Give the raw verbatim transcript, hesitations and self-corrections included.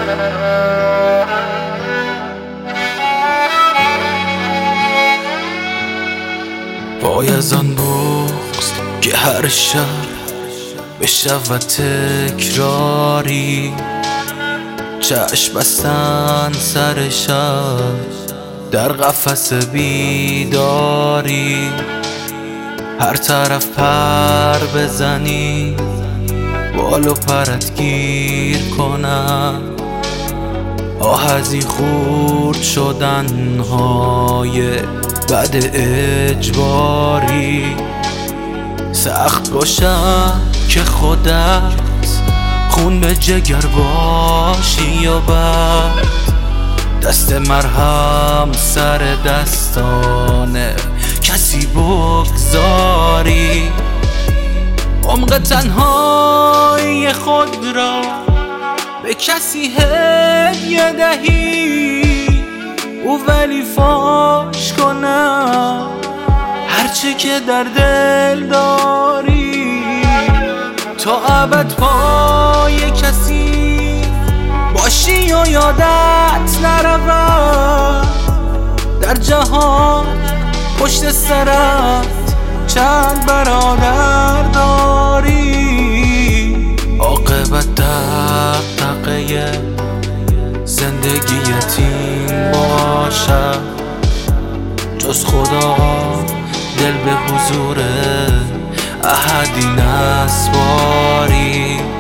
وای از آن بغض که هر شب بشود تکراری، چشم بستن سر شب در قفس بیداری. هر طرف پر بزنی بال و پرت گیر کنم، آه از این خورد شدن های بعد اجباری. سخت باشم که خودت خون به جگر باشی یا بد دست مرهم سر دستانه کسی بگذاری. عمق تنهای خود را به کسی هدیه دهی، او ولی فاش کنم هرچه که در دل داری. تا ابد پای کسی باشی و یادت نرود، در جهان پشت سرت چند برادر داری. عاقبت دغدغه زندگیت این باشد، جز خدا دل به حضور احدی نسپاری.